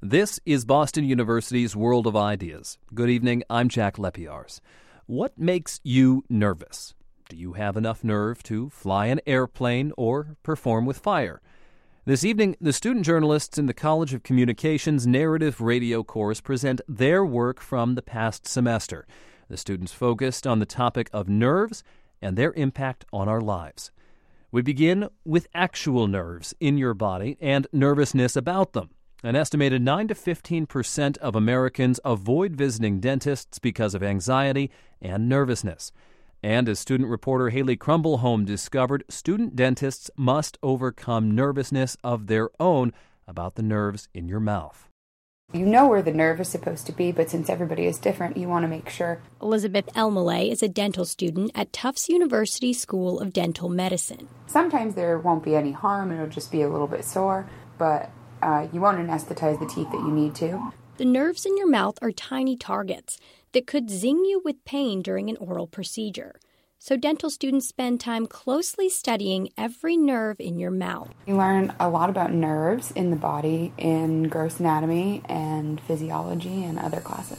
This is Boston University's World of Ideas. Good evening, I'm Jack Lepiarz. What makes you nervous? Do you have enough nerve to fly an airplane or perform with fire? This evening, the student journalists in the College of Communications Narrative Radio course present their work from the past semester. The students focused on the topic of nerves and their impact on our lives. We begin with actual nerves in your body and nervousness about them. An estimated 9 to 15% of Americans avoid visiting dentists because of anxiety and nervousness. And as student reporter Haley Crumbleholm discovered, student dentists must overcome nervousness of their own about the nerves in your mouth. You know where the nerve is supposed to be, but since everybody is different, you want to make sure. Elizabeth Elmaleh is a dental student at Tufts University School of Dental Medicine. Sometimes there won't be any harm, it'll just be a little bit sore, but you won't anesthetize the teeth that you need to. The nerves in your mouth are tiny targets that could zing you with pain during an oral procedure. So dental students spend time closely studying every nerve in your mouth. You learn a lot about nerves in the body in gross anatomy and physiology and other classes.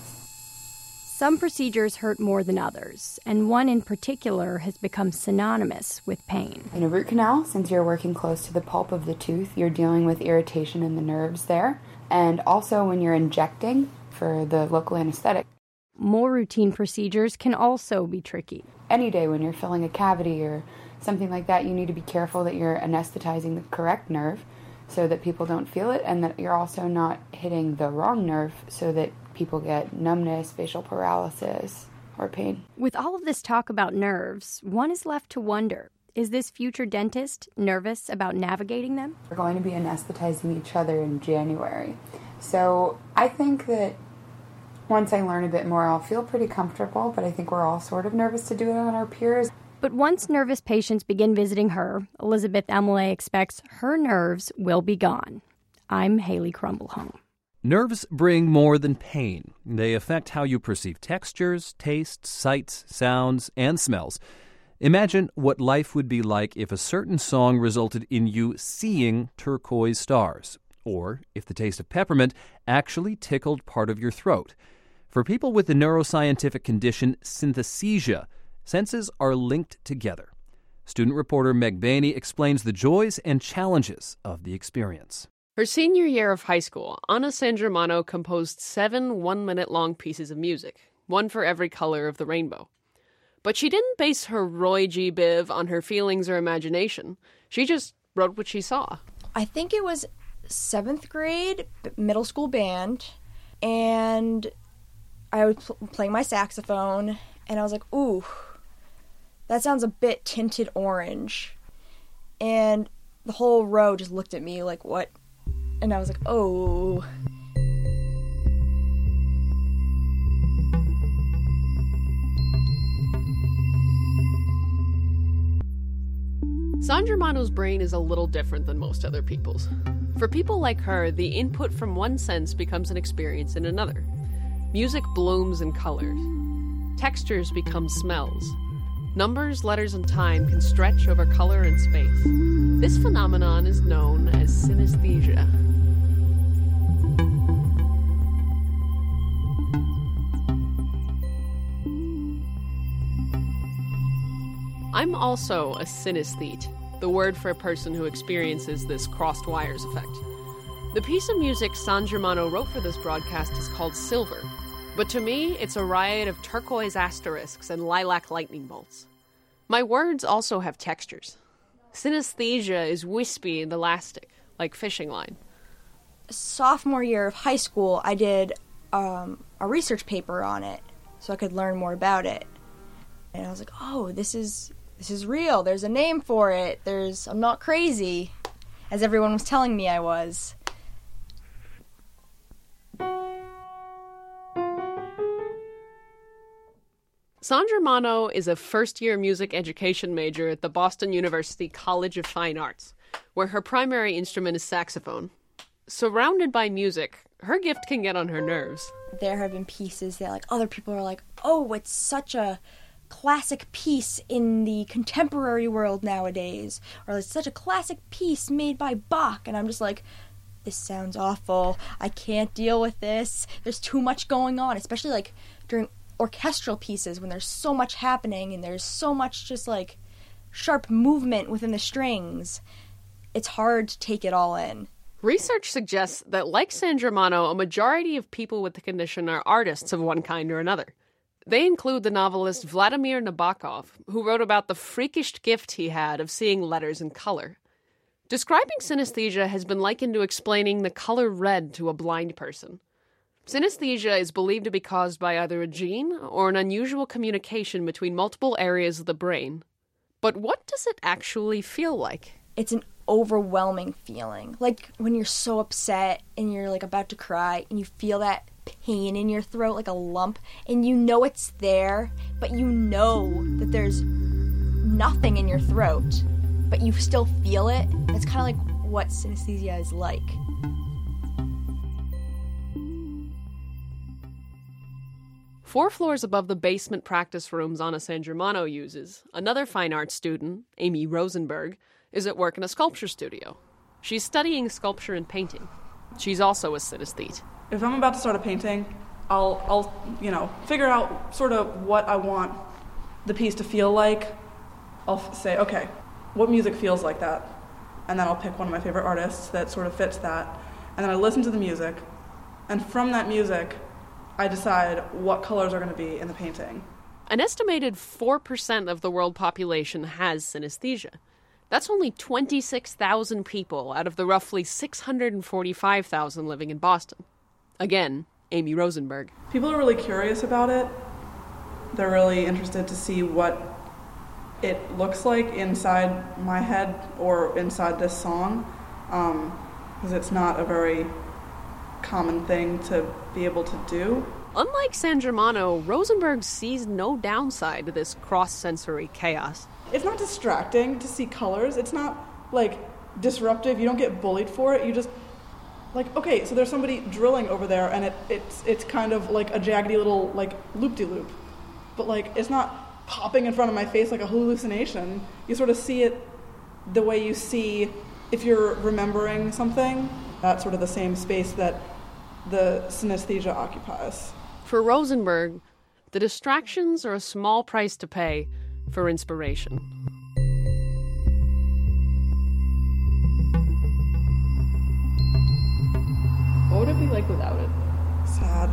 Some procedures hurt more than others, and one in particular has become synonymous with pain. In a root canal, since you're working close to the pulp of the tooth, you're dealing with irritation in the nerves there. And also when you're injecting for the local anesthetic. More routine procedures can also be tricky. Any day when you're filling a cavity or something like that, you need to be careful that you're anesthetizing the correct nerve so that people don't feel it, and that you're also not hitting the wrong nerve so that people get numbness, facial paralysis, or pain. With all of this talk about nerves, one is left to wonder, is this future dentist nervous about navigating them? We're going to be anesthetizing each other in January. So I think that once I learn a bit more, I'll feel pretty comfortable, but I think we're all sort of nervous to do it on our peers. But once nervous patients begin visiting her, Elizabeth Elmaleh expects her nerves will be gone. I'm Haley Crumbleholm. Nerves bring more than pain. They affect how you perceive textures, tastes, sights, sounds, and smells. Imagine what life would be like if a certain song resulted in you seeing turquoise stars, or if the taste of peppermint actually tickled part of your throat. For people with the neuroscientific condition synesthesia, senses are linked together. Student reporter Meg Bainey explains the joys and challenges of the experience. Her senior year of high school, Anna Sangermano composed 7 one-minute-long pieces of music, one for every color of the rainbow. But she didn't base her Roy G. Biv on her feelings or imagination. She just wrote what she saw. I think it was 7th grade middle school band, and I was playing my saxophone, and I was like, ooh, that sounds a bit tinted orange. And the whole row just looked at me like, what? And I was like, oh. Sangermano's brain is a little different than most other people's. For people like her, the input from one sense becomes an experience in another. Music blooms in colors. Textures become smells. Numbers, letters, and time can stretch over color and space. This phenomenon is known as synesthesia. I'm also a synesthete, the word for a person who experiences this crossed wires effect. The piece of music Sangermano wrote for this broadcast is called Silver, but to me, it's a riot of turquoise asterisks and lilac lightning bolts. My words also have textures. Synesthesia is wispy and elastic, like fishing line. Sophomore year of high school, I did a research paper on it so I could learn more about it. And I was like, oh, this is real. There's a name for it. I'm not crazy, as everyone was telling me I was. Sangermano is a first-year music education major at the Boston University College of Fine Arts, where her primary instrument is saxophone. Surrounded by music, her gift can get on her nerves. There have been pieces that other people are like, oh, it's such a classic piece in the contemporary world nowadays, or it's such a classic piece made by Bach, and I'm just like, this sounds awful. I can't deal with this. There's too much going on, especially like during orchestral pieces when there's so much happening and there's so much just like sharp movement within the strings. It's hard to take it all in. Research suggests that, like San Germano, a majority of people with the condition are artists of one kind or another. They include the novelist Vladimir Nabokov, who wrote about the freakish gift he had of seeing letters in color. Describing synesthesia has been likened to explaining the color red to a blind person. Synesthesia is believed to be caused by either a gene or an unusual communication between multiple areas of the brain. But what does it actually feel like? It's an overwhelming feeling. Like when you're so upset and you're like about to cry and you feel that pain in your throat, like a lump, and you know it's there, but you know that there's nothing in your throat, but you still feel it. It's kind of like what synesthesia is like. Four floors above the basement practice rooms Anna San Germano uses, another fine arts student, Amy Rosenberg, is at work in a sculpture studio. She's studying sculpture and painting. She's also a synesthete. If I'm about to start a painting, I'll figure out sort of what I want the piece to feel like. I'll say, okay, what music feels like that? And then I'll pick one of my favorite artists that sort of fits that. And then I listen to the music, and from that music, I decide what colors are going to be in the painting. An estimated 4% of the world population has synesthesia. That's only 26,000 people out of the roughly 645,000 living in Boston. Again, Amy Rosenberg. People are really curious about it. They're really interested to see what it looks like inside my head or inside this song, because it's not a very common thing to be able to do. Unlike San Germano, Rosenberg sees no downside to this cross-sensory chaos. It's not distracting to see colors. It's not, like, disruptive. You don't get bullied for it. You just, like, okay, so there's somebody drilling over there, and it's kind of like a jaggedy little, like, loop-de-loop. But, like, it's not popping in front of my face like a hallucination. You sort of see it the way you see if you're remembering something. That's sort of the same space that the synesthesia occupies. For Rosenberg, the distractions are a small price to pay for inspiration. What would it be like without it? Sad.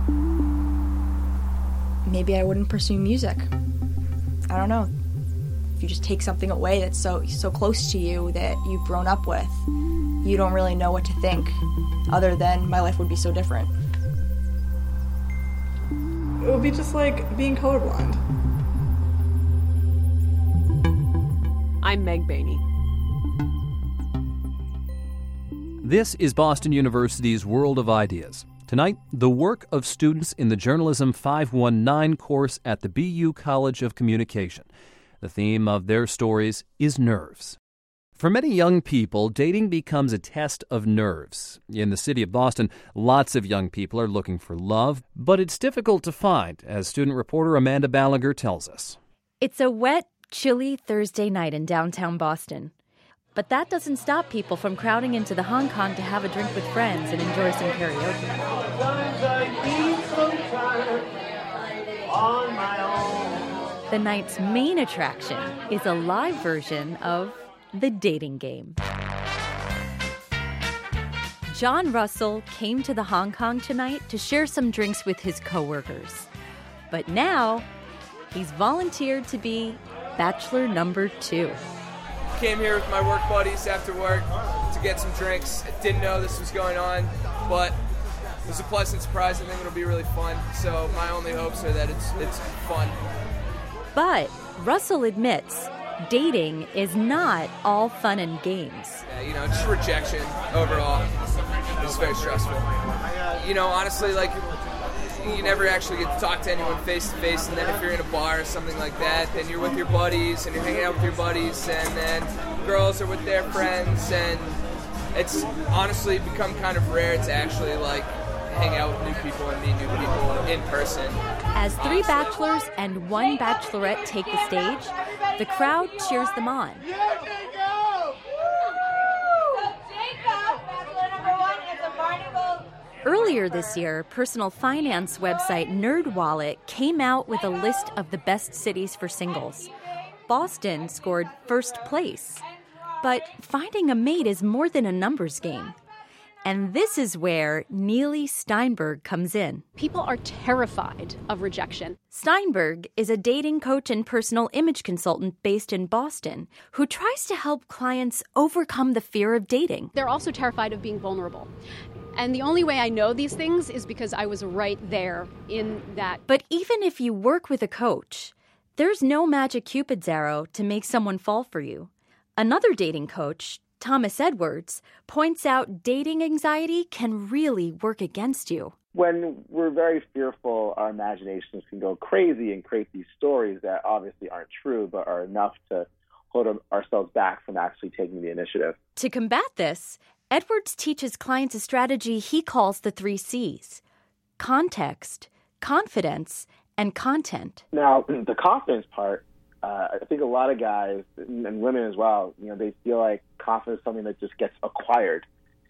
Maybe I wouldn't pursue music. I don't know. If you just take something away that's so close to you that you've grown up with, you don't really know what to think, other than my life would be so different. It would be just like being colorblind. I'm Meg Bainey. This is Boston University's World of Ideas. Tonight, the work of students in the Journalism 519 course at the BU College of Communication. The theme of their stories is nerves. For many young people, dating becomes a test of nerves. In the city of Boston, lots of young people are looking for love, but it's difficult to find, as student reporter Amanda Ballinger tells us. It's a wet, chilly Thursday night in downtown Boston. But that doesn't stop people from crowding into the Hong Kong to have a drink with friends and enjoy some karaoke. The night's main attraction is a live version of The Dating Game. John Russell came to the Hong Kong tonight to share some drinks with his coworkers. But now, he's volunteered to be Bachelor number 2. Came here with my work buddies after work to get some drinks. I didn't know this was going on, but it was a pleasant surprise. I think it'll be really fun. So my only hopes are that it's fun. But Russell admits dating is not all fun and games. Yeah, just rejection overall. It's very stressful. Honestly, you never actually get to talk to anyone face to face, and then if you're in a bar or something like that, then you're with your buddies and you're hanging out with your buddies, and then girls are with their friends, and it's honestly become kind of rare to actually hang out with new people and meet new people in person. As 3 bachelors and 1 bachelorette take the stage, the crowd cheers them on. Here they go! So Jacob, bachelor number 1. Earlier this year, personal finance website NerdWallet came out with a list of the best cities for singles. Boston scored first place. But finding a mate is more than a numbers game. And this is where Neely Steinberg comes in. People are terrified of rejection. Steinberg is a dating coach and personal image consultant based in Boston who tries to help clients overcome the fear of dating. They're also terrified of being vulnerable. And the only way I know these things is because I was right there in that. But even if you work with a coach, there's no magic Cupid's arrow to make someone fall for you. Another dating coach, Thomas Edwards, points out dating anxiety can really work against you. When we're very fearful, our imaginations can go crazy and create these stories that obviously aren't true, but are enough to hold ourselves back from actually taking the initiative. To combat this, Edwards teaches clients a strategy he calls the 3 C's: context, confidence, and content. Now, the confidence part, I think a lot of guys and women as well, they feel like confidence is something that just gets acquired.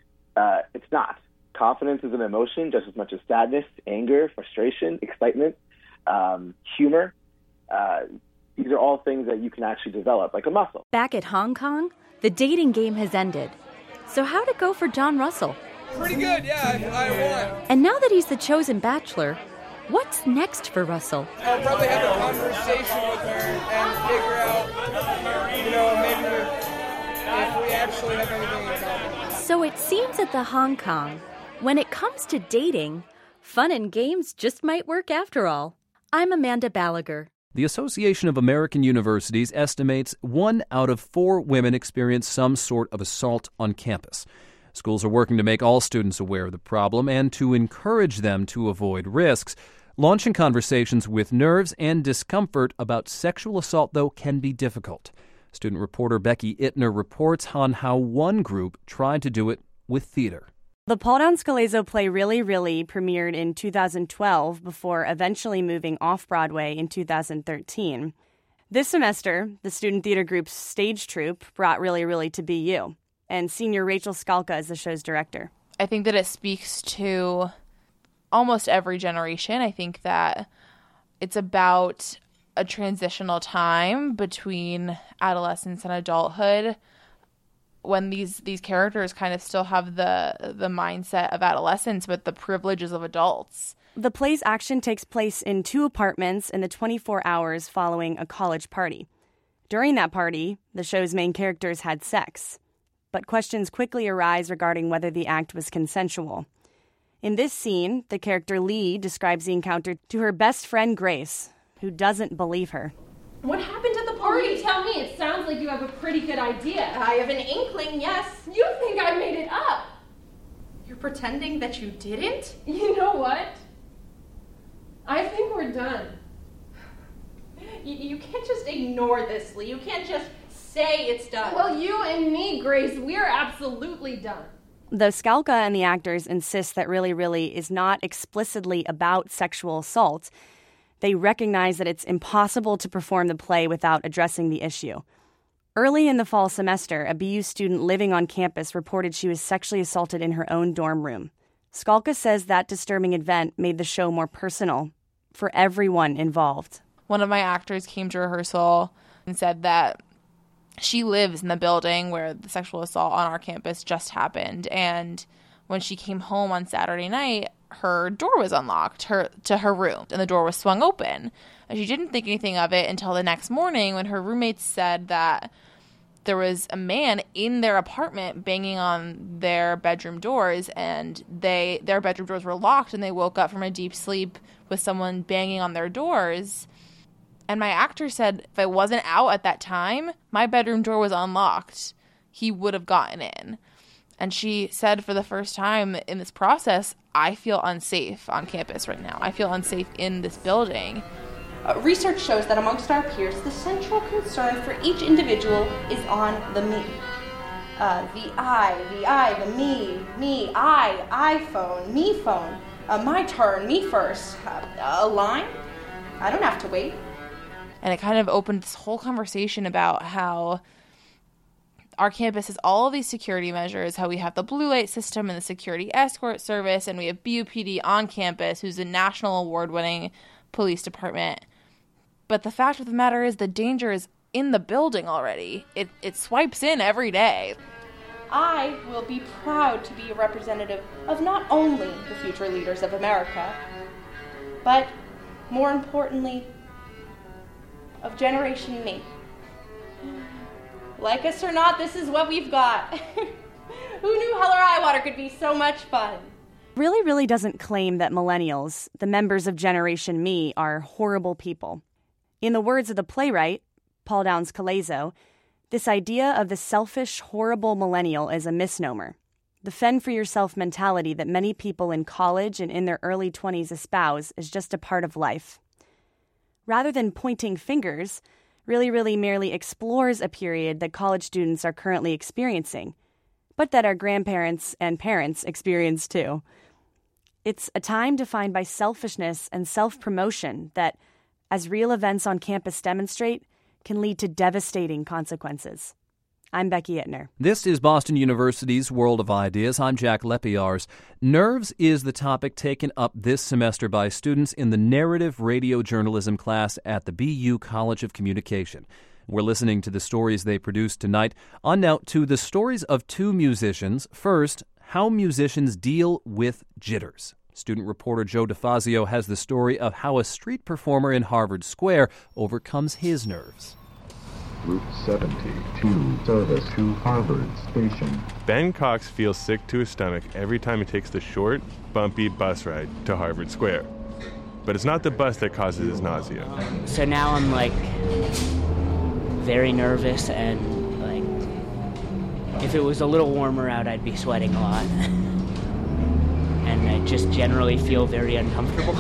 It's not. Confidence is an emotion just as much as sadness, anger, frustration, excitement, humor. These are all things that you can actually develop, like a muscle. Back at Hong Kong, the dating game has ended. So how'd it go for John Russell? Pretty good, yeah, I won. And now that he's the chosen bachelor, what's next for Russell? I'll probably have a conversation with her and figure out, maybe if we actually have anything in common. So it seems at the Hong Kong, when it comes to dating, fun and games just might work after all. I'm Amanda Balaguer. The Association of American Universities estimates 1 out of 4 women experience some sort of assault on campus. Schools are working to make all students aware of the problem and to encourage them to avoid risks. Launching conversations with nerves and discomfort about sexual assault, though, can be difficult. Student reporter Becky Ittner reports on how one group tried to do it with theater. The Paul Downs Scalzo play Really, Really premiered in 2012 before eventually moving off-Broadway in 2013. This semester, the student theater group's stage troupe brought Really, Really to BU, and senior Rachel Skalka is the show's director. I think that it speaks to almost every generation. I think that it's about a transitional time between adolescence and adulthood, when these characters kind of still have the mindset of adolescence but the privileges of adults. The play's action takes place in 2 apartments in the 24 hours following a college party. During that party, the show's main characters had sex, but questions quickly arise regarding whether the act was consensual. In this scene, the character Lee describes the encounter to her best friend Grace, who doesn't believe her. What happened at the party? You tell me. It sounds like you have a pretty good idea. I have an inkling, yes. You think I made it up. You're pretending that you didn't? You know what? I think we're done. You can't just ignore this, Lee. You can't just say it's done. Well, you and me, Grace, we're absolutely done. Though Skalka and the actors insist that Really, Really is not explicitly about sexual assault, they recognize that it's impossible to perform the play without addressing the issue. Early in the fall semester, a BU student living on campus reported she was sexually assaulted in her own dorm room. Skalka says that disturbing event made the show more personal for everyone involved. One of my actors came to rehearsal and said that she lives in the building where the sexual assault on our campus just happened, and when she came home on Saturday night, her door was unlocked to her room, and the door was swung open. And she didn't think anything of it until the next morning when her roommates said that there was a man in their apartment banging on their bedroom doors, and their bedroom doors were locked, and they woke up from a deep sleep with someone banging on their doors. And my actor said, if I wasn't out at that time, my bedroom door was unlocked. He would have gotten in. And she said, for the first time in this process, I feel unsafe on campus right now. I feel unsafe in this building. Research shows that amongst our peers, the central concern for each individual is on the me. The I, the me, I, iPhone, me phone, my turn, me first. A line? I don't have to wait. And it kind of opened this whole conversation about how our campus has all of these security measures, how we have the blue light system and the security escort service, and we have BUPD on campus, who's a national award-winning police department. But the fact of the matter is the danger is in the building already. It swipes in every day. I will be proud to be a representative of not only the future leaders of America, but more importantly, of Generation Me. Like us or not, this is what we've got. Who knew Hell or High Water could be so much fun? Really doesn't claim that millennials, the members of Generation Me, are horrible people. In the words of the playwright, Paul Downs Calazo, this idea of the selfish, horrible millennial is a misnomer. The fend-for-yourself mentality that many people in college and in their early 20s espouse is just a part of life. Rather than pointing fingers, really merely explores a period that college students are currently experiencing, but that our grandparents and parents experience too. It's a time defined by selfishness and self-promotion that, as real events on campus demonstrate, can lead to devastating consequences. I'm Becky Ittner. This is Boston University's World of Ideas. I'm Jack Lepiarz. Nerves is the topic taken up this semester by students in the narrative radio journalism class at the BU College of Communication. We're listening to the stories they produced tonight. On now to the stories of two musicians. First, how musicians deal with jitters. Student reporter Joe DeFazio has the story of how a street performer in Harvard Square overcomes his nerves. Route 72, service to Harvard Station. Ben Cox feels sick to his stomach every time he takes the short, bumpy bus ride to Harvard Square. But it's not the bus that causes his nausea. So now I'm very nervous, and if it was a little warmer out, I'd be sweating a lot. And I just generally feel very uncomfortable.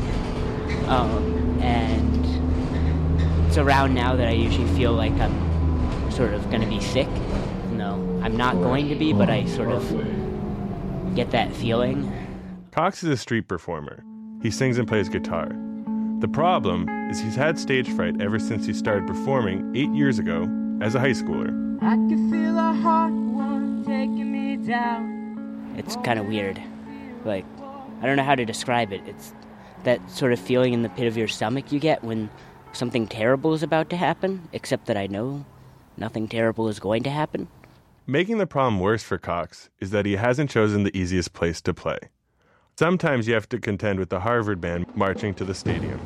And it's around now that I usually feel like I'm sort of going to be sick. No, I'm not going to be, but I sort of get that feeling. Cox is a street performer. He sings and plays guitar. The problem is he's had stage fright ever since he started performing 8 years ago as a high schooler. I can feel a hot one taking me down. It's kind of weird. I don't know how to describe it. It's that sort of feeling in the pit of your stomach you get when something terrible is about to happen, except that I know nothing terrible is going to happen. Making the problem worse for Cox is that he hasn't chosen the easiest place to play. Sometimes you have to contend with the Harvard band marching to the stadium.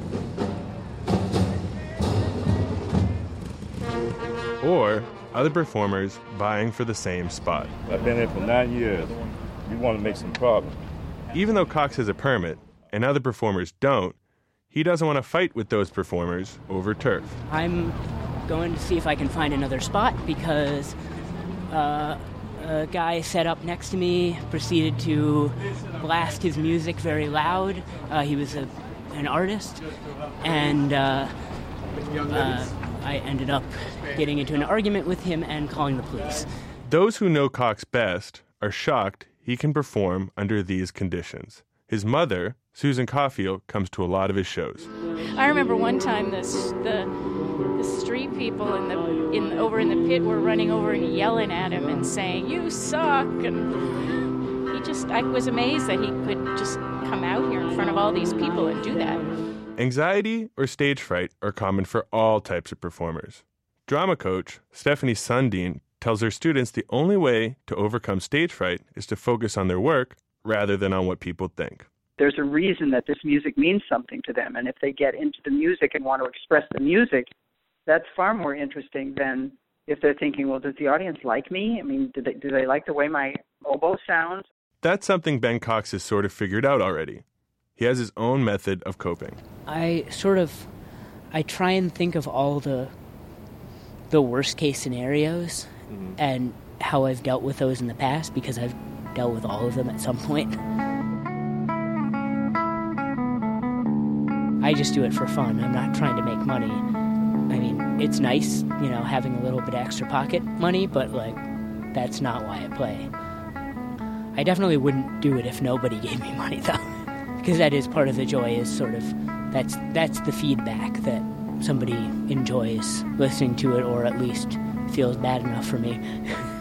Or other performers vying for the same spot. I've been here for 9 years. You want to make some problems. Even though Cox has a permit and other performers don't, he doesn't want to fight with those performers over turf. I'm going to see if I can find another spot because a guy set up next to me proceeded to blast his music very loud. He was an artist, and I ended up getting into an argument with him and calling the police. Those who know Cox best are shocked he can perform under these conditions. His mother, Susan Caulfield, comes to a lot of his shows. I remember one time the street people over in the pit were running over and yelling at him and saying, "You suck!" And I was amazed that he could just come out here in front of all these people and do that. Anxiety or stage fright are common for all types of performers. Drama coach Stephanie Sundin tells her students the only way to overcome stage fright is to focus on their work rather than on what people think. There's a reason that this music means something to them, and if they get into the music and want to express the music, that's far more interesting than if they're thinking, well, does the audience like me? I mean, do they like the way my oboe sounds? That's something Ben Cox has sort of figured out already. He has his own method of coping. I try and think of all the worst case scenarios and how I've dealt with those in the past, because I've dealt with all of them at some point. I just do it for fun. I'm not trying to make money. I mean, it's nice, having a little bit extra pocket money, but that's not why I play. I definitely wouldn't do it if nobody gave me money, though, because that is part of the joy. Is sort of that's the feedback that somebody enjoys listening to it, or at least feels bad enough for me.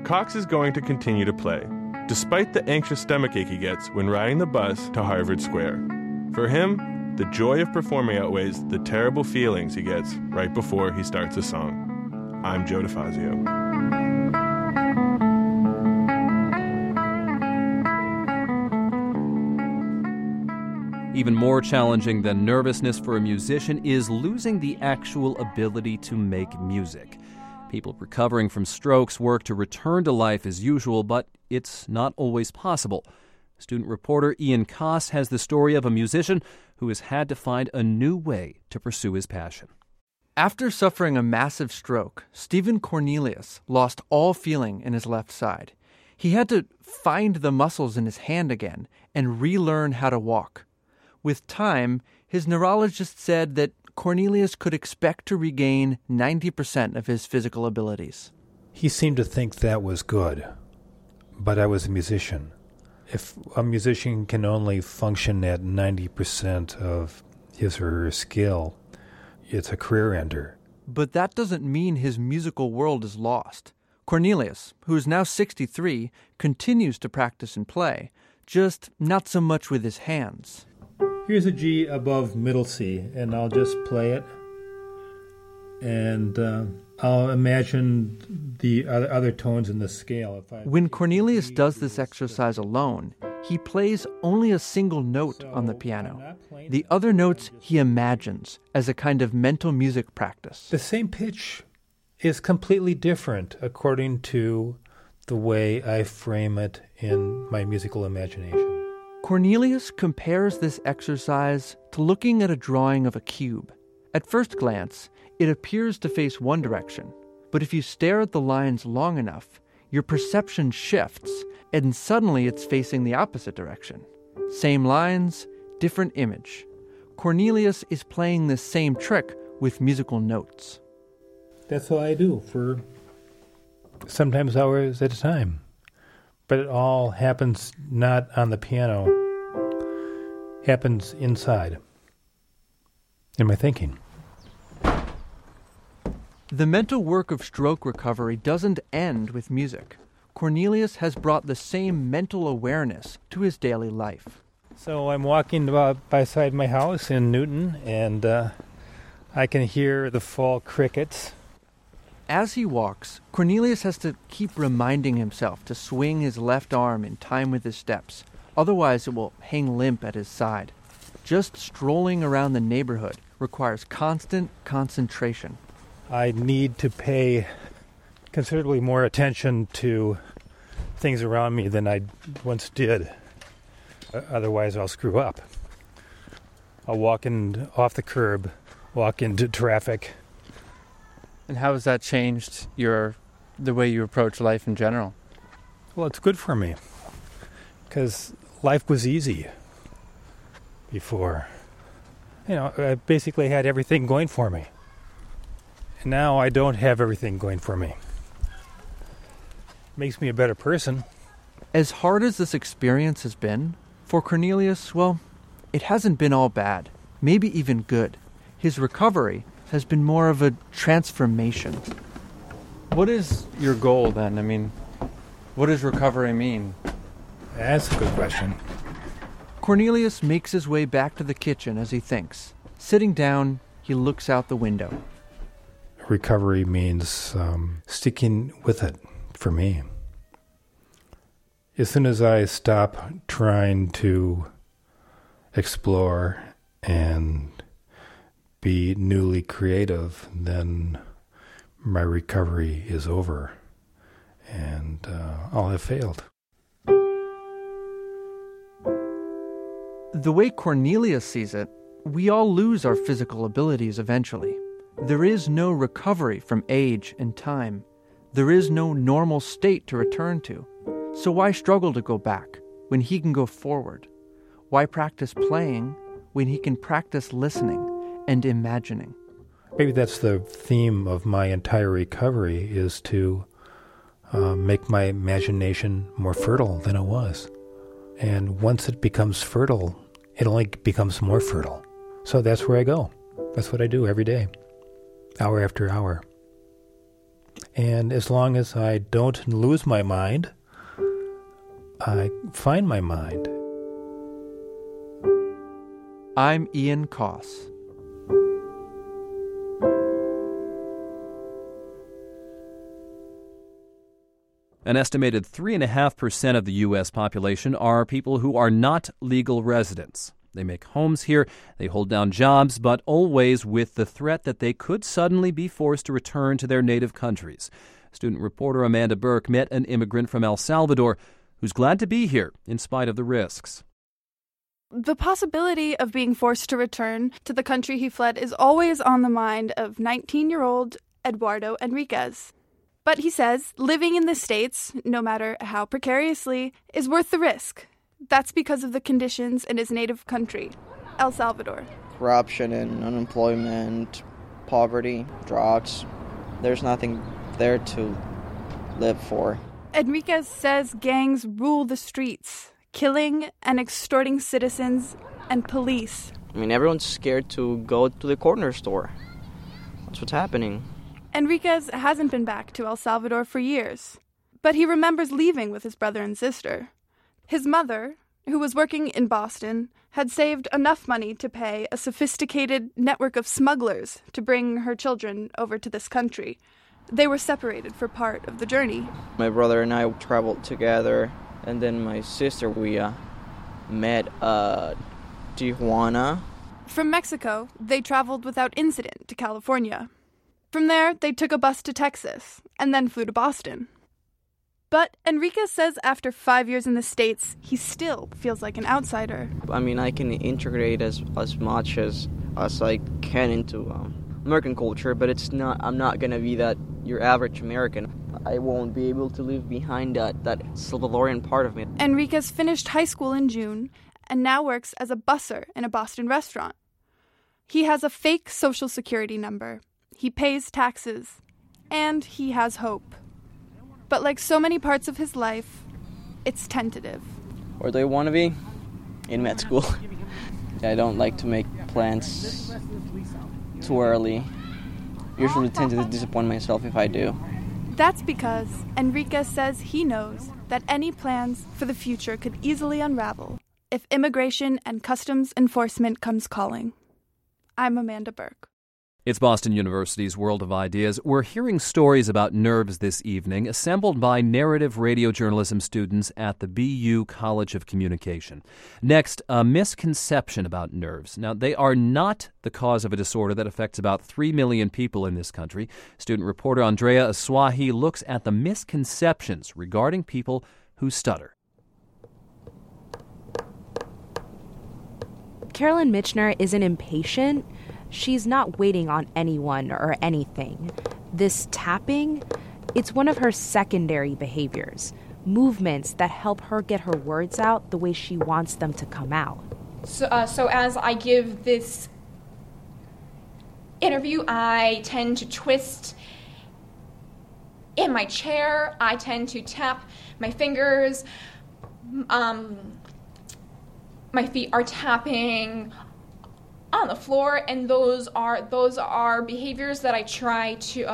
Cox is going to continue to play, despite the anxious stomachache he gets when riding the bus to Harvard Square. For him, the joy of performing outweighs the terrible feelings he gets right before he starts a song. I'm Joe DeFazio. Even more challenging than nervousness for a musician is losing the actual ability to make music. People recovering from strokes work to return to life as usual, but it's not always possible. Student reporter Ian Koss has the story of a musician who has had to find a new way to pursue his passion. After suffering a massive stroke, Stephen Cornelius lost all feeling in his left side. He had to find the muscles in his hand again and relearn how to walk. With time, his neurologist said that Cornelius could expect to regain 90% of his physical abilities. He seemed to think that was good, but I was a musician. If a musician can only function at 90% of his or her skill, it's a career ender. But that doesn't mean his musical world is lost. Cornelius, who is now 63, continues to practice and play, just not so much with his hands. Here's a G above middle C, and I'll just play it. And I'll imagine the other tones in the scale. When Cornelius does this exercise alone, he plays only a single note on the piano. The other notes he imagines as a kind of mental music practice. The same pitch is completely different according to the way I frame it in my musical imagination. Cornelius compares this exercise to looking at a drawing of a cube. At first glance, it appears to face one direction, but if you stare at the lines long enough, your perception shifts, and suddenly it's facing the opposite direction. Same lines, different image. Cornelius is playing this same trick with musical notes. That's what I do for sometimes hours at a time. But it all happens not on the piano. It happens inside, in my thinking. The mental work of stroke recovery doesn't end with music. Cornelius has brought the same mental awareness to his daily life. So I'm walking beside my house in Newton, and I can hear the fall crickets. As he walks, Cornelius has to keep reminding himself to swing his left arm in time with his steps, otherwise it will hang limp at his side. Just strolling around the neighborhood requires constant concentration. I need to pay considerably more attention to things around me than I once did. Otherwise, I'll screw up. I'll walk off the curb, walk into traffic. And how has that changed the way you approach life in general? Well, it's good for me, because life was easy before. I basically had everything going for me. And now I don't have everything going for me. Makes me a better person. As hard as this experience has been, for Cornelius, well, it hasn't been all bad, maybe even good. His recovery has been more of a transformation. What is your goal then? I mean, what does recovery mean? That's a good question. Cornelius makes his way back to the kitchen as he thinks. Sitting down, he looks out the window. Recovery means sticking with it for me. As soon as I stop trying to explore and be newly creative, then my recovery is over, and I'll have failed. The way Cornelius sees it, we all lose our physical abilities eventually. There is no recovery from age and time. There is no normal state to return to. So why struggle to go back when he can go forward? Why practice playing when he can practice listening and imagining? Maybe that's the theme of my entire recovery, is to make my imagination more fertile than it was. And once it becomes fertile, it only becomes more fertile. So that's where I go. That's what I do every day, hour after hour. And as long as I don't lose my mind, I find my mind. I'm Ian Koss. An estimated 3.5% of the U.S. population are people who are not legal residents. They make homes here, they hold down jobs, but always with the threat that they could suddenly be forced to return to their native countries. Student reporter Amanda Burke met an immigrant from El Salvador who's glad to be here in spite of the risks. The possibility of being forced to return to the country he fled is always on the mind of 19-year-old Eduardo Enriquez. But he says living in the States, no matter how precariously, is worth the risk. That's because of the conditions in his native country, El Salvador. Corruption and unemployment, poverty, drugs. There's nothing there to live for. Enriquez says gangs rule the streets, killing and extorting citizens and police. I mean, everyone's scared to go to the corner store. That's what's happening. Enriquez hasn't been back to El Salvador for years, but he remembers leaving with his brother and sister. His mother, who was working in Boston, had saved enough money to pay a sophisticated network of smugglers to bring her children over to this country. They were separated for part of the journey. My brother and I traveled together, and then my sister, we met Tijuana. From Mexico, they traveled without incident to California. From there, they took a bus to Texas, and then flew to Boston. But Enriquez says after 5 years in the States, he still feels like an outsider. I mean, I can integrate as much as I can into American culture, but I'm not going to be that your average American. I won't be able to leave behind that Salvadorian part of me. Enriquez finished high school in June and now works as a busser in a Boston restaurant. He has a fake Social Security number. He pays taxes, and he has hope. But like so many parts of his life, it's tentative. Where do I want to be? In med school. I don't like to make plans too early. Usually tend to disappoint myself if I do. That's because Enriquez says he knows that any plans for the future could easily unravel if immigration and customs enforcement comes calling. I'm Amanda Burke. It's Boston University's World of Ideas. We're hearing stories about nerves this evening, assembled by narrative radio journalism students at the BU College of Communication. Next, a misconception about nerves. Now, they are not the cause of a disorder that affects about 3 million people in this country. Student reporter Andrea Aswahi looks at the misconceptions regarding people who stutter. Carolyn Michener isn't impatient. She's not waiting on anyone or anything. This tapping, it's one of her secondary behaviors, movements that help her get her words out the way she wants them to come out. So as I give this interview, I tend to twist in my chair. I tend to tap my fingers. My feet are tapping on the floor, and those are behaviors that I try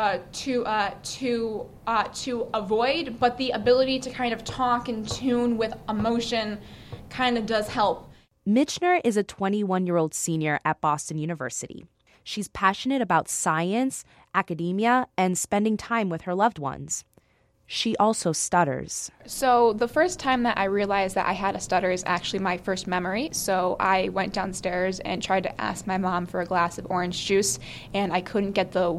to avoid. But the ability to kind of talk in tune with emotion kind of does help. Michener is a 21-year-old senior at Boston University. She's passionate about science, academia, and spending time with her loved ones. She also stutters. So the first time that I realized that I had a stutter is actually my first memory. So I went downstairs and tried to ask my mom for a glass of orange juice, and I couldn't get the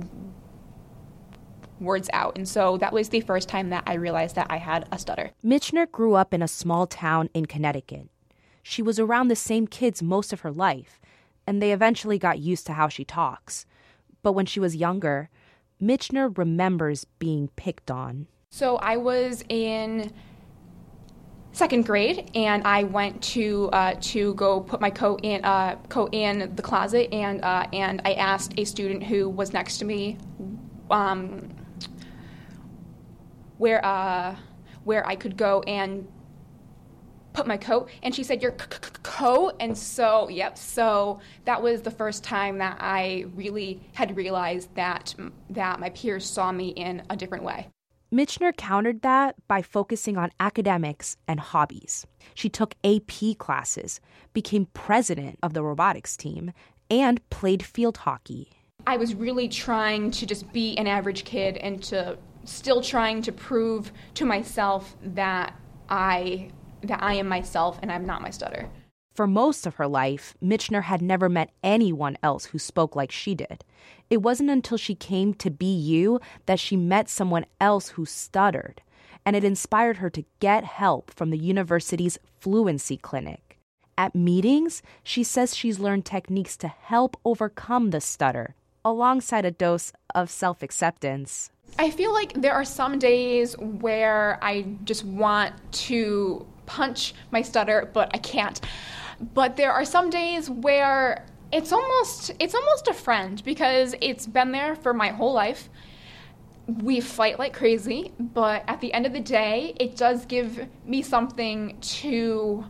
words out. And so that was the first time that I realized that I had a stutter. Michener grew up in a small town in Connecticut. She was around the same kids most of her life, and they eventually got used to how she talks. But when she was younger, Michener remembers being picked on. So I was in second grade, and I went to go put my coat in the closet, and I asked a student who was next to me where I could go and put my coat, and she said, your coat? And so, so that was the first time that I really had realized that my peers saw me in a different way. Michener countered that by focusing on academics and hobbies. She took AP classes, became president of the robotics team, and played field hockey. I was really trying to just be an average kid and still trying to prove to myself that I am myself and I'm not my stutter. For most of her life, Michener had never met anyone else who spoke like she did. It wasn't until she came to BU that she met someone else who stuttered, and it inspired her to get help from the university's Fluency Clinic. At meetings, she says she's learned techniques to help overcome the stutter, alongside a dose of self-acceptance. I feel like there are some days where I just want to punch my stutter, but I can't. But there are some days where it's almost a friend, because it's been there for my whole life. We fight like crazy, but at the end of the day, it does give me something to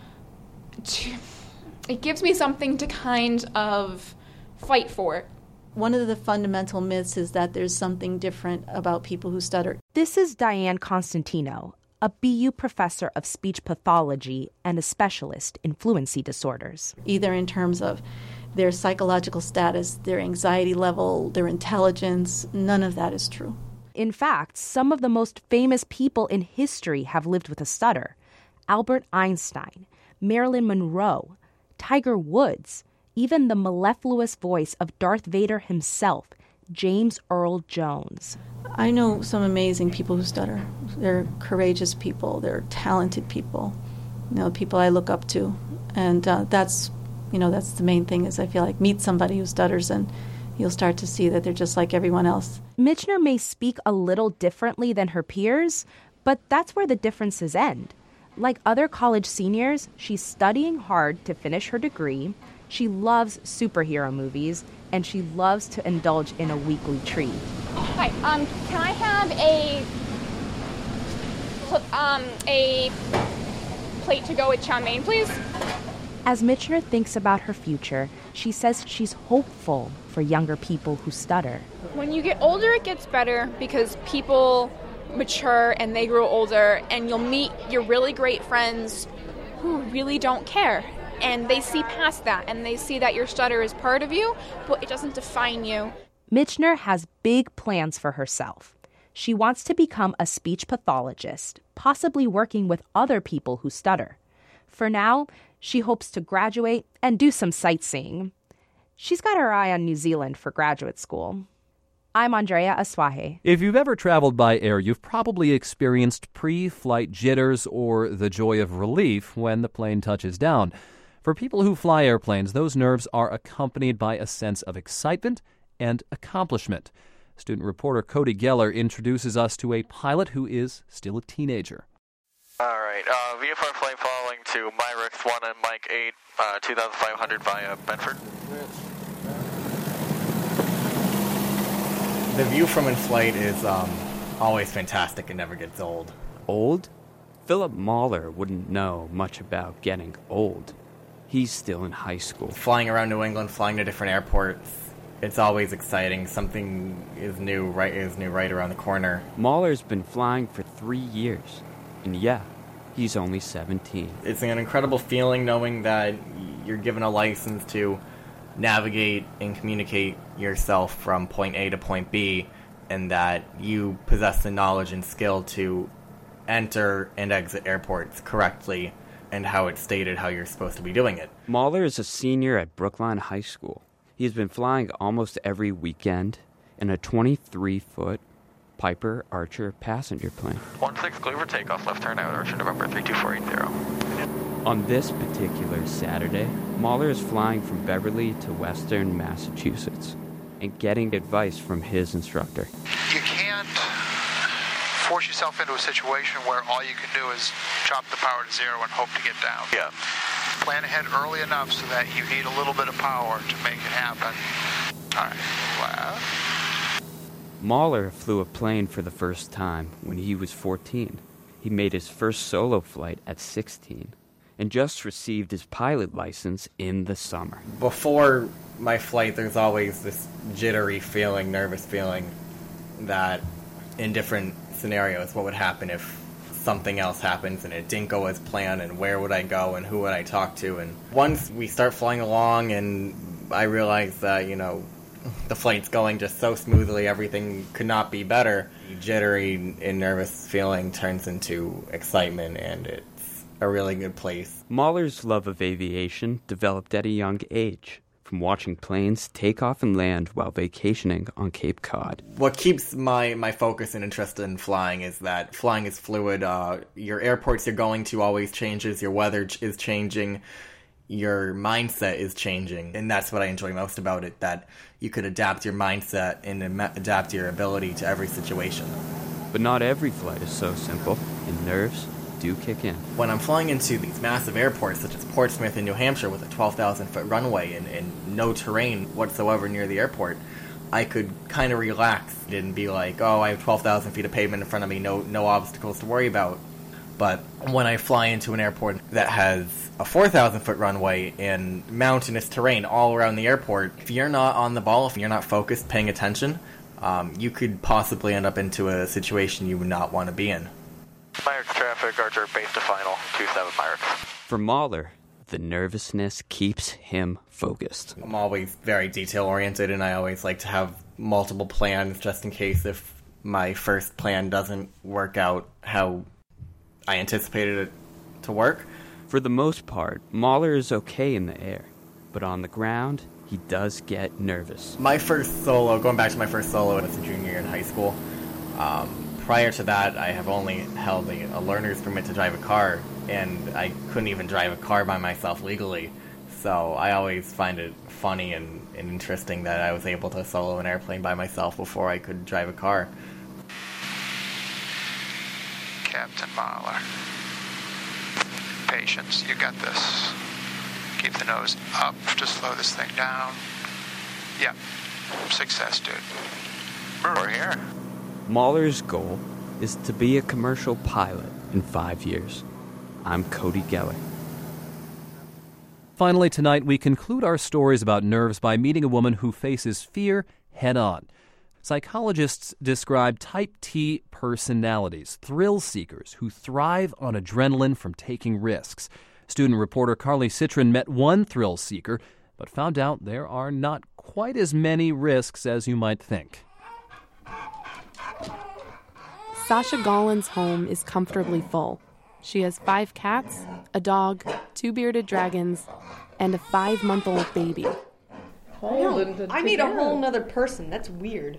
kind of fight for. One of the fundamental myths is that there's something different about people who stutter. This is Diane Constantino, a BU professor of speech pathology and a specialist in fluency disorders. Either in terms of their psychological status, their anxiety level, their intelligence, none of that is true. In fact, some of the most famous people in history have lived with a stutter. Albert Einstein, Marilyn Monroe, Tiger Woods, even the mellifluous voice of Darth Vader himself, James Earl Jones. I know some amazing people who stutter. They're courageous people. They're talented people. People I look up to. And that's the main thing, is I feel like meet somebody who stutters and you'll start to see that they're just like everyone else. Michener may speak a little differently than her peers, but that's where the differences end. Like other college seniors, she's studying hard to finish her degree. She loves superhero movies, and she loves to indulge in a weekly treat. Hi, can I have a plate to go with chow mein, please? As Michener thinks about her future, she says she's hopeful for younger people who stutter. When you get older, it gets better because people mature and they grow older, and you'll meet your really great friends who really don't care. And they see past that, and they see that your stutter is part of you, but it doesn't define you. Michener has big plans for herself. She wants to become a speech pathologist, possibly working with other people who stutter. For now, she hopes to graduate and do some sightseeing. She's got her eye on New Zealand for graduate school. I'm Andrea Asuaje. If you've ever traveled by air, you've probably experienced pre-flight jitters or the joy of relief when the plane touches down. For people who fly airplanes, those nerves are accompanied by a sense of excitement and accomplishment. Student reporter Cody Geller introduces us to a pilot who is still a teenager. All right, VFR flight following to Myrix 1 and Mike 8, 2500 via Bedford. The view from in flight is always fantastic and never gets old. Old? Philip Mahler wouldn't know much about getting old. He's still in high school. Flying around New England, flying to different airports, it's always exciting. Something is new right around the corner. Mahler's been flying for 3 years, and yeah, he's only 17. It's an incredible feeling knowing that you're given a license to navigate and communicate yourself from point A to point B, and that you possess the knowledge and skill to enter and exit airports correctly and how it's stated how you're supposed to be doing it. Mahler is a senior at Brookline High School. He's been flying almost every weekend in a 23-foot Piper Archer passenger plane. 16 clear for takeoff, left turn out, Archer November 32480. On this particular Saturday, Mahler is flying from Beverly to Western Massachusetts and getting advice from his instructor. You can't force yourself into a situation where all you can do is chop the power to zero and hope to get down. Yeah. Plan ahead early enough so that you need a little bit of power to make it happen. All right, left. Mahler flew a plane for the first time when he was 14. He made his first solo flight at 16 and just received his pilot license in the summer. Before my flight, there's always this jittery feeling, nervous feeling that in different scenarios, what would happen if something else happens and it didn't go as planned, and where would I go and who would I talk to? And once we start flying along and I realize that, the flight's going just so smoothly, everything could not be better, the jittery and nervous feeling turns into excitement, and it's a really good place. Mahler's love of aviation developed at a young age, from watching planes take off and land while vacationing on Cape Cod. What keeps my focus and interest in flying is that flying is fluid. Your airports you're going to always changes, your weather is changing, your mindset is changing, and that's what I enjoy most about it, that you could adapt your mindset and adapt your ability to every situation. But not every flight is so simple, and nerves do kick in. When I'm flying into these massive airports such as Portsmouth in New Hampshire with a 12,000-foot runway and no terrain whatsoever near the airport, I could kind of relax and be like, oh, I have 12,000 feet of pavement in front of me, no obstacles to worry about. But when I fly into an airport that has a 4,000-foot runway and mountainous terrain all around the airport, if you're not on the ball, if you're not focused, paying attention, you could possibly end up into a situation you would not want to be in. Myrick traffic, Archer, base to final, 27 Myrick. For Mahler, the nervousness keeps him focused. I'm always very detail-oriented, and I always like to have multiple plans just in case if my first plan doesn't work out how I anticipated it to work. For the most part, Mahler is okay in the air, but on the ground, he does get nervous. My first solo, going back to my first solo as a junior year in high school, prior to that, I have only held a learner's permit to drive a car, and I couldn't even drive a car by myself legally. So I always find it funny and interesting that I was able to solo an airplane by myself before I could drive a car. Captain Mahler. Patience, you got this. Keep the nose up to slow this thing down. Yep. Success, dude. We're here. Mahler's goal is to be a commercial pilot in 5 years. I'm Cody Geller. Finally tonight, we conclude our stories about nerves by meeting a woman who faces fear head-on. Psychologists describe type T personalities, thrill seekers who thrive on adrenaline from taking risks. Student reporter Carly Citron met one thrill seeker, but found out there are not quite as many risks as you might think. Sasha Gollin's home is comfortably full. She has 5 cats, a dog, 2 bearded dragons, and a 5-month-old baby. I need a whole nother person. That's weird.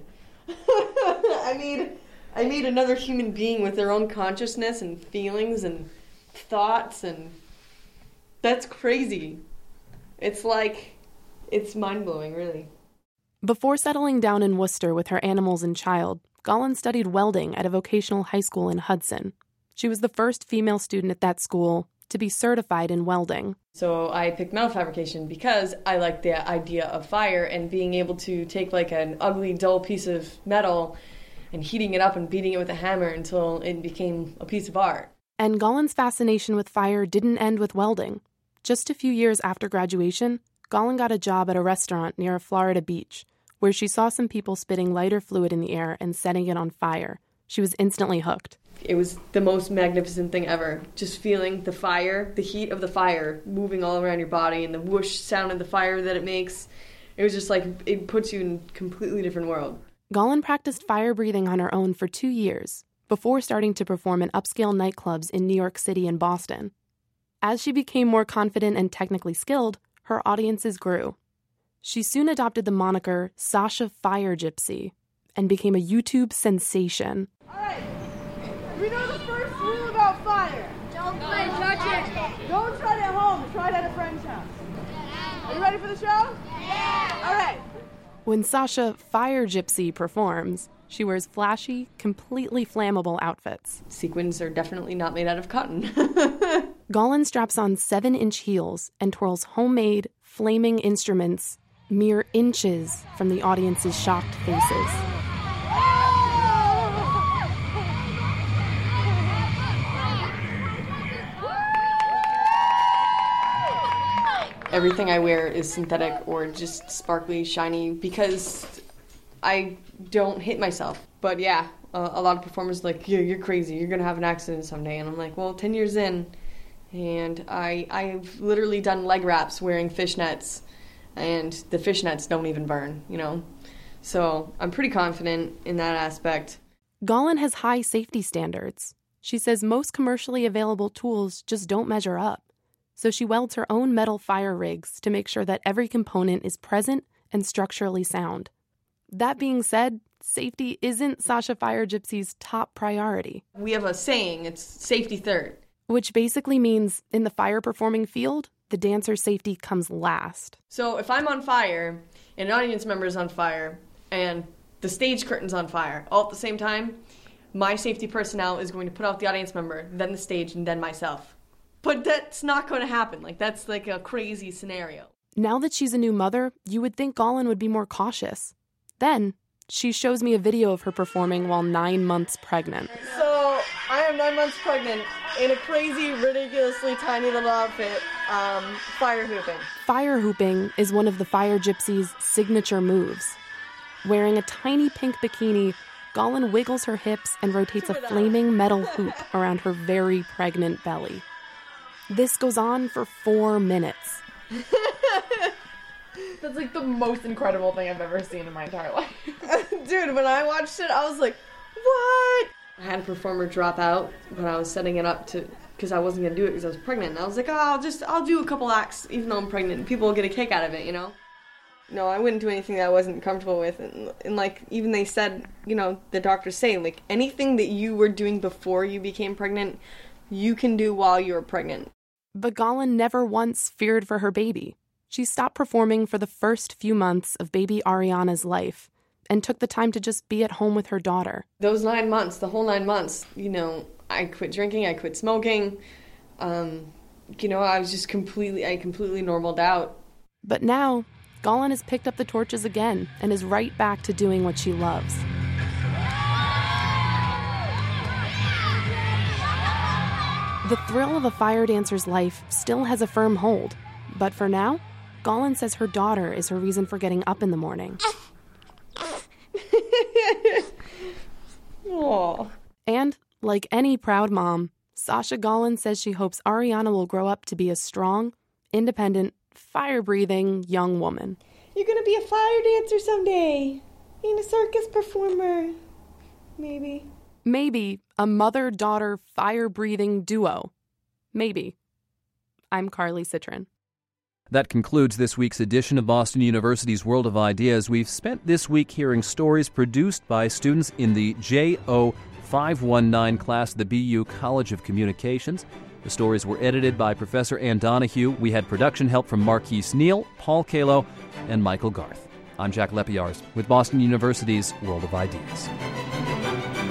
I need another human being with their own consciousness and feelings and thoughts, and that's crazy. It's mind-blowing, really. Before settling down in Worcester with her animals and child, Gollin studied welding at a vocational high school in Hudson. She was the first female student at that school to be certified in welding. So I picked metal fabrication because I like the idea of fire and being able to take an ugly, dull piece of metal and heating it up and beating it with a hammer until it became a piece of art. And Gollin's fascination with fire didn't end with welding. Just a few years after graduation, Gollin got a job at a restaurant near a Florida beach, where she saw some people spitting lighter fluid in the air and setting it on fire. She was instantly hooked. It was the most magnificent thing ever. Just feeling the fire, the heat of the fire moving all around your body and the whoosh sound of the fire that it makes. It was just it puts you in a completely different world. Gollin practiced fire breathing on her own for 2 years before starting to perform in upscale nightclubs in New York City and Boston. As she became more confident and technically skilled, her audiences grew. She soon adopted the moniker Sasha Fire Gypsy and became a YouTube sensation. All right, we know the first rule about fire. Don't touch it. Don't try it at home. Try it at a friend's house. Are you ready for the show? Yeah. All right. When Sasha Fire Gypsy performs, she wears flashy, completely flammable outfits. Sequins are definitely not made out of cotton. Gollin straps on 7-inch heels and twirls homemade, flaming instruments mere inches from the audience's shocked faces. everything I wear is synthetic or just sparkly, shiny, because I don't hit myself. But yeah, a lot of performers are like, you're crazy, you're going to have an accident someday. And I'm like, well, 10 years in, and I've literally done leg wraps wearing fishnets, and the fishnets don't even burn, you know? So I'm pretty confident in that aspect. Golin has high safety standards. She says most commercially available tools just don't measure up. So she welds her own metal fire rigs to make sure that every component is present and structurally sound. That being said, safety isn't Sasha Fire Gypsy's top priority. We have a saying, it's safety third. Which basically means in the fire performing field, the dancer's safety comes last. So if I'm on fire, and an audience member is on fire, and the stage curtain's on fire, all at the same time, my safety personnel is going to put out the audience member, then the stage, and then myself. But that's not going to happen. Like, that's like a crazy scenario. Now that she's a new mother, you would think Golin would be more cautious. Then, she shows me a video of her performing while 9 months pregnant. So, I am 9 months pregnant in a crazy, ridiculously tiny little outfit, fire hooping. Fire hooping is one of the Fire Gypsy's signature moves. Wearing a tiny pink bikini, Golin wiggles her hips and rotates a flaming metal hoop around her very pregnant belly. This goes on for 4 minutes. That's like the most incredible thing I've ever seen in my entire life. Dude, when I watched it, I was like, what? I had a performer drop out when I was setting it up because I wasn't going to do it because I was pregnant. And I was like, I'll do a couple acts even though I'm pregnant and people will get a kick out of it, you know? No, I wouldn't do anything that I wasn't comfortable with. And like, even they said, you know, the doctors say, like, anything that you were doing before you became pregnant, you can do while you were pregnant. But Golin never once feared for her baby. She stopped performing for the first few months of baby Ariana's life and took the time to just be at home with her daughter. Those 9 months, the whole 9 months, you know, I quit drinking, I quit smoking. You know, I was just completely normaled out. But now, Golin has picked up the torches again and is right back to doing what she loves. The thrill of a fire dancer's life still has a firm hold, but for now, Golin says her daughter is her reason for getting up in the morning. Aww. And, like any proud mom, Sasha Golin says she hopes Ariana will grow up to be a strong, independent, fire-breathing young woman. You're gonna be a fire dancer someday, and a circus performer, maybe. Maybe a mother-daughter fire-breathing duo. Maybe. I'm Carly Citron. That concludes this week's edition of Boston University's World of Ideas. We've spent this week hearing stories produced by students in the JO 519 class at the BU College of Communications. The stories were edited by Professor Ann Donahue. We had production help from Marquise Neal, Paul Kalo, and Michael Garth. I'm Jack Lepiarz with Boston University's World of Ideas.